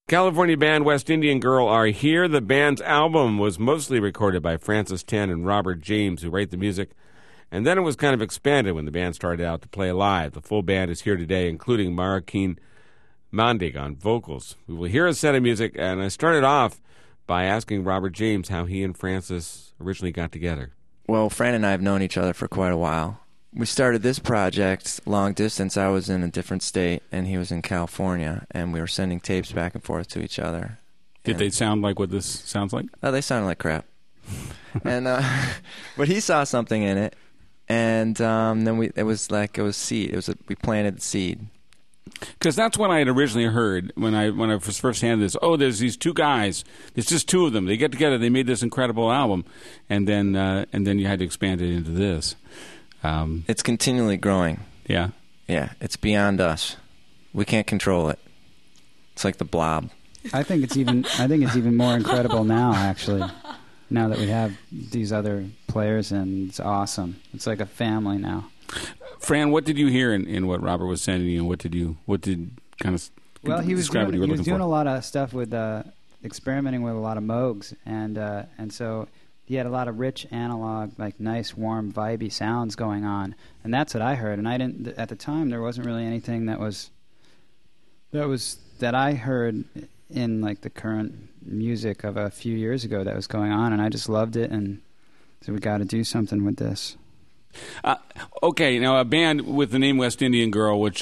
California band West Indian Girl are here. The band's album was mostly recorded by Francis Ten and Robert James, who write the music, and then it was kind of expanded when the band started out to play live. The full band is here today, including Marroquin Mandig on vocals. We will hear a set of music, and I started off by asking Robert James how he and Francis originally got together. Well, Fran and I have known each other for quite a while. We started this project long distance. I was in a different state, and he was in California, and we were sending tapes back and forth to each other. Did they sound like what this sounds like? Oh, they sounded like crap. And but he saw something in it, and then it was seed. We planted the seed. Because that's what I had originally heard when I was first handed this. Oh, there's these two guys. It's just two of them. They get together. They made this incredible album, and then you had to expand it into this. It's continually growing. Yeah. Yeah, it's beyond us. We can't control it. It's like the Blob. I think it's even more incredible now, actually. Now that we have these other players in, it's awesome. It's like a family now. Fran, what did you hear in what Robert was sending you? What did kind of well, he was describe what you were looking for? Doing a lot of stuff with experimenting with a lot of Moogs, and so he had a lot of rich analog, like nice, warm, vibey sounds going on, and that's what I heard. And I didn't at the time. There wasn't really anything that I heard in like the current music of a few years ago that was going on, and I just loved it. And so we got to do something with this. Okay, now a band with the name West Indian Girl, which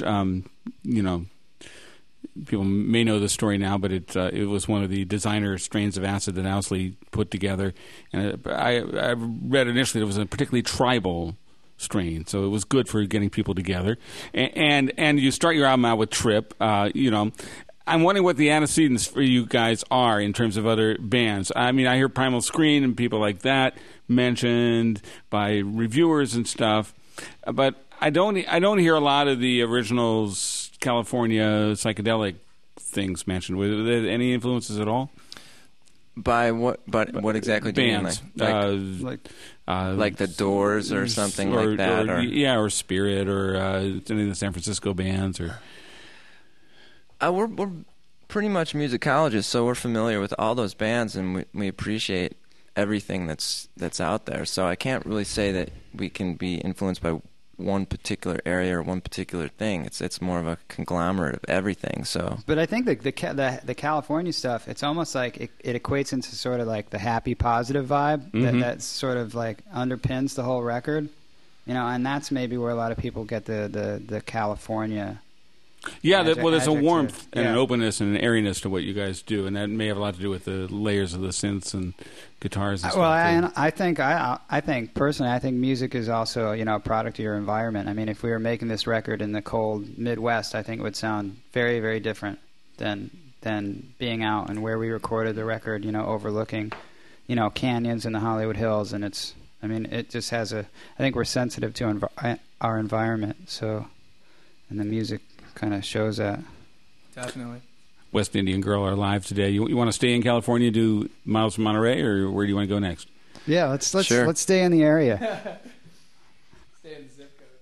people may know the story now, but it was one of the designer strains of acid that Owsley put together. And I read initially it was a particularly tribal strain, so it was good for getting people together. And you start your album out with Trip. I'm wondering what the antecedents for you guys are in terms of other bands. I mean, I hear Primal Screen and people like that mentioned by reviewers and stuff, but I don't hear a lot of the originals California psychedelic things mentioned. Were there any influences at all? By what? But what exactly do you mean? Like the Doors or something like that? Or Spirit, or any of the San Francisco bands, or. We're pretty much musicologists, so we're familiar with all those bands, and we appreciate everything that's out there. So I can't really say that we can be influenced by one particular area or one particular thing. It's more of a conglomerate of everything. So, but I think the California stuff, it's almost like it equates into sort of like the happy, positive vibe that sort of like underpins the whole record, and that's maybe where a lot of people get the California. Yeah, there's a warmth and an openness and an airiness to what you guys do, and that may have a lot to do with the layers of the synths and guitars and stuff. Well, I think personally, I think music is also a product of your environment. I mean, if we were making this record in the cold Midwest, I think it would sound very, very different than being out and where we recorded the record. Overlooking, canyons and the Hollywood Hills, and it just has I think we're sensitive to our environment, so, and the music kind of shows that. Definitely. West Indian Girl are live today. You want to stay in California, do Miles from Monterey, or where do you want to go next? Yeah, let's stay in the area. Stay in the zip code.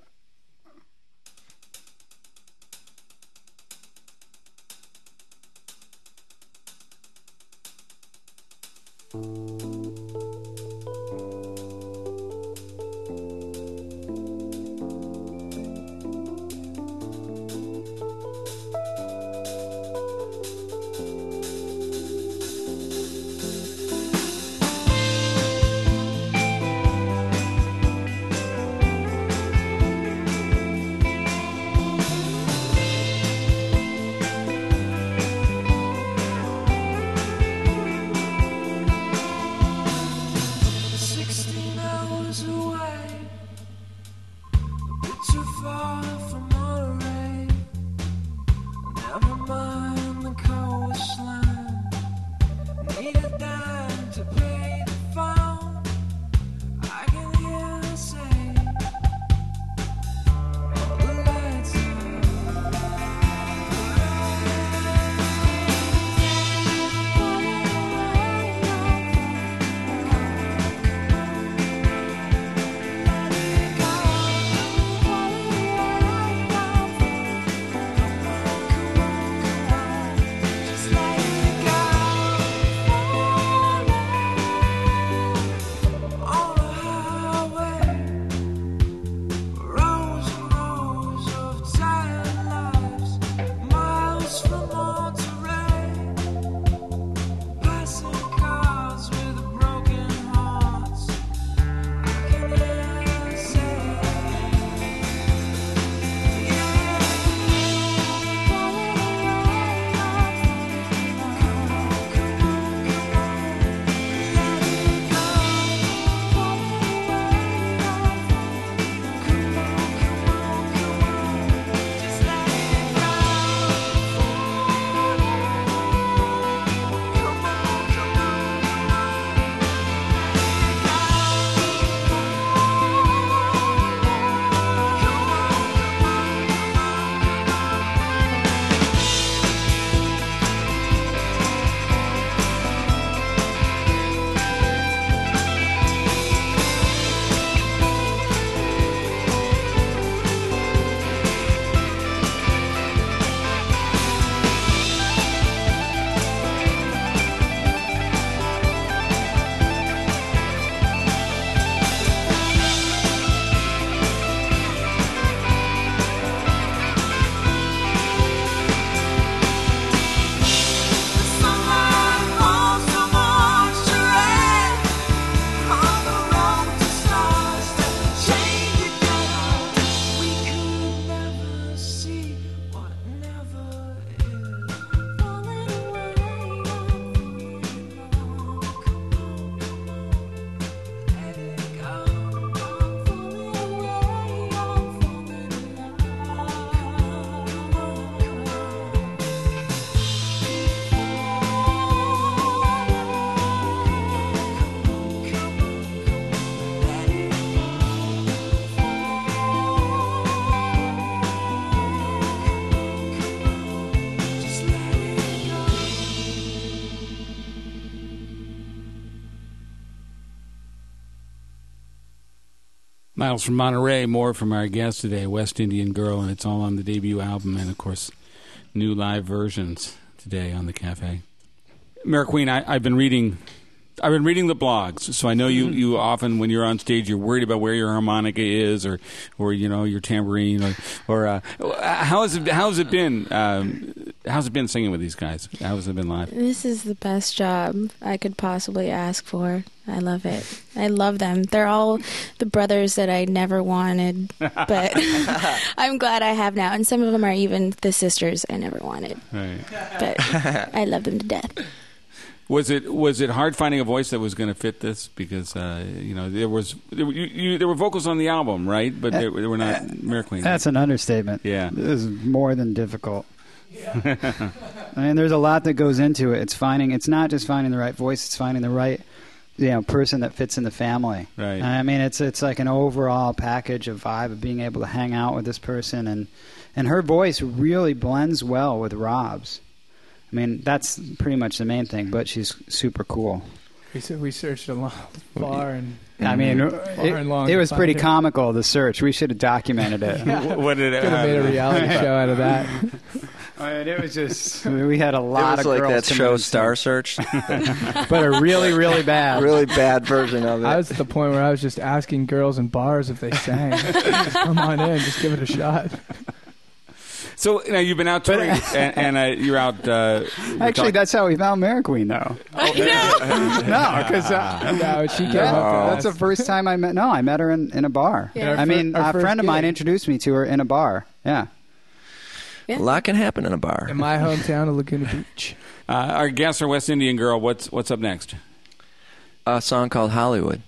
Miles from Monterey, more from our guest today, West Indian Girl, and it's all on the debut album and, of course, new live versions today on the Cafe. Mary Queen, I've been reading the blogs, so I know you often, when you're on stage, you're worried about where your harmonica is, or your tambourine, or how's it been? How's it been singing with these guys? How's it been live? This is the best job I could possibly ask for. I love it. I love them. They're all the brothers that I never wanted, but I'm glad I have now. And some of them are even the sisters I never wanted. Right. But I love them to death. Was it hard finding a voice that was going to fit this? Because there were vocals on the album, right? But they were not Mary Queen. That's an understatement. Yeah, this is more than difficult. I mean, there's a lot that goes into it. It's not just finding the right voice; it's finding the right person that fits in the family. Right. I mean, it's like an overall package of vibe of being able to hang out with this person, and her voice really blends well with Rob's. I mean, that's pretty much the main thing, but she's super cool. We searched a lot, far and I mean, far and long. It was pretty comical, the search. We should have documented it. What did it? Could have made a reality show out of that. I mean, it was just, we had a lot of girls. It was like that show Star Search. But a really, really bad. Really bad version of it. I was at the point where I was just asking girls in bars if they sang. Just come on in, just give it a shot. So now you've been out touring, and you're out. Actually, that's how we found Mary Queen, though. I know. No, because no, she came up to that's us. the first time I met. No, I met her in a bar. Yeah. I mean, Our a friend of mine gig. introduced me to her in a bar. Yeah. A lot can happen in a bar. In my hometown of Laguna Beach. Our guest, our West Indian Girl. What's up next? A song called Hollywood.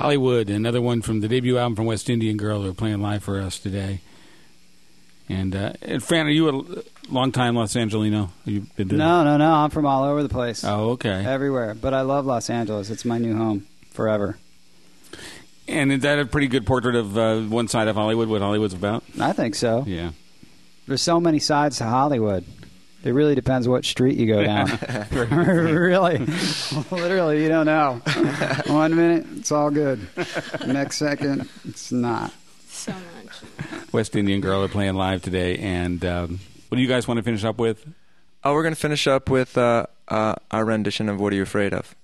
Hollywood, another one from the debut album from West Indian Girl, who are playing live for us today. And Fran, are you a long-time Los Angelino? You've been doing No. I'm from all over the place. Oh, okay. Everywhere. But I love Los Angeles. It's my new home forever. And is that a pretty good portrait of one side of Hollywood, what Hollywood's about? I think so. Yeah. There's so many sides to Hollywood. It really depends what street you go down. Really. Literally, you don't know. 1 minute, it's all good. Next second, it's not. So much. West Indian Girl are playing live today. And what do you guys want to finish up with? Oh, we're going to finish up with our rendition of What Are You Afraid Of?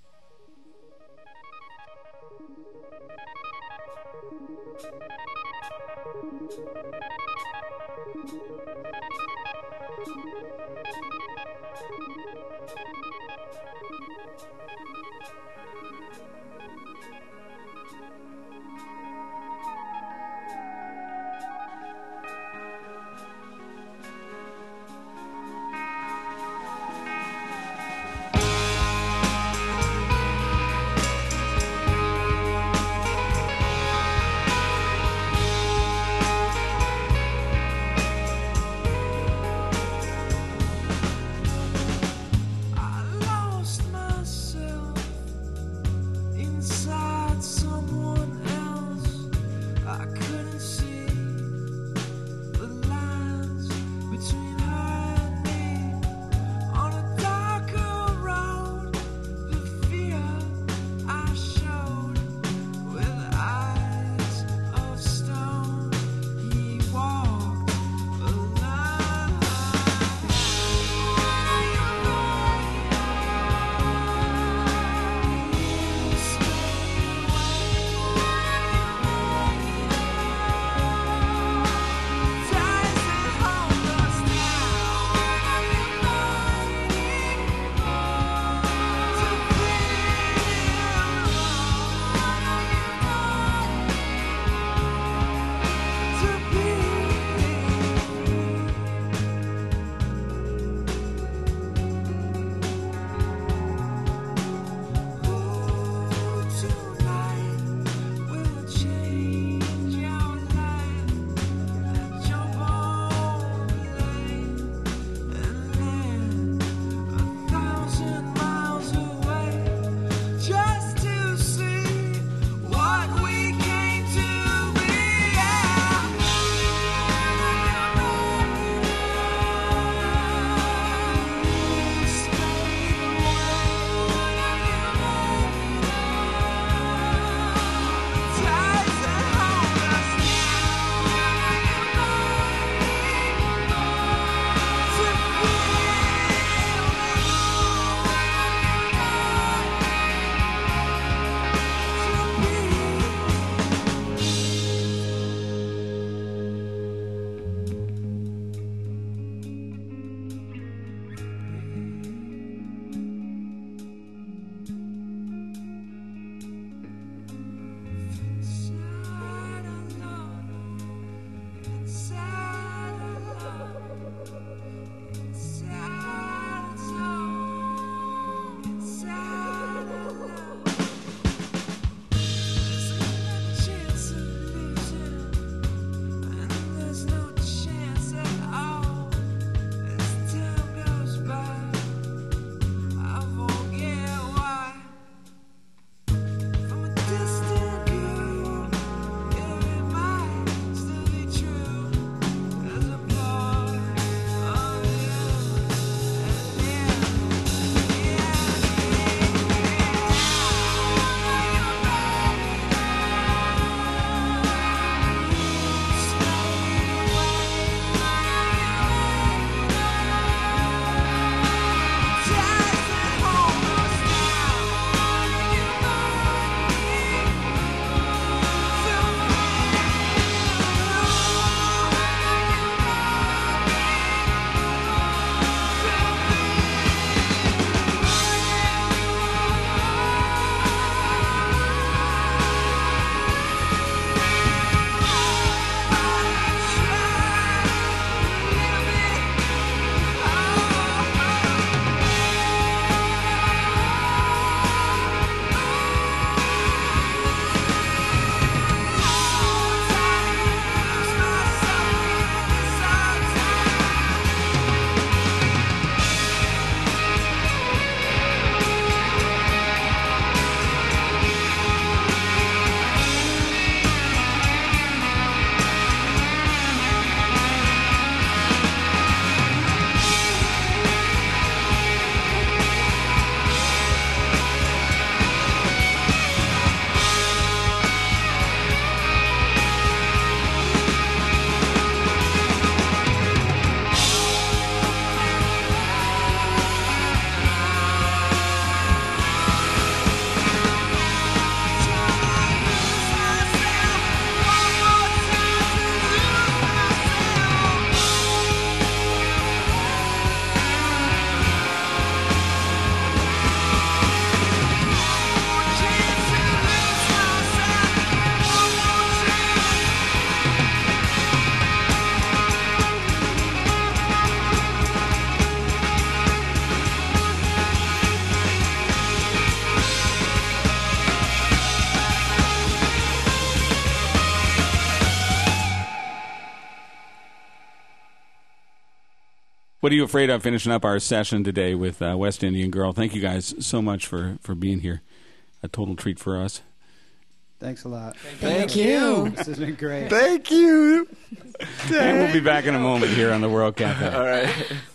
What are you afraid of finishing up our session today with West Indian Girl? Thank you guys so much for being here. A total treat for us. Thanks a lot. Thank you. This has been great. Thank you. And we'll be back in a moment here on the World Cafe. All right.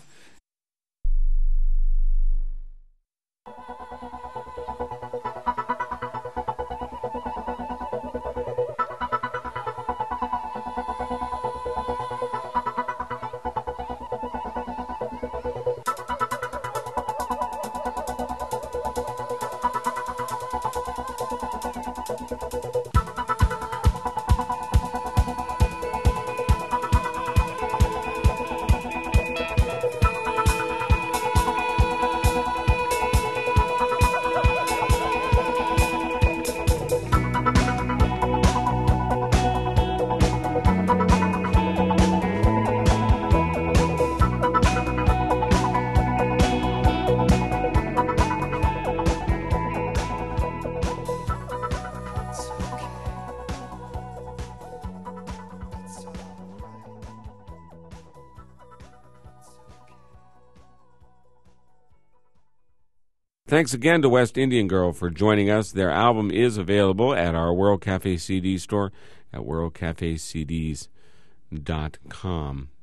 Thanks again to West Indian Girl for joining us. Their album is available at our World Cafe CD store at worldcafecds.com.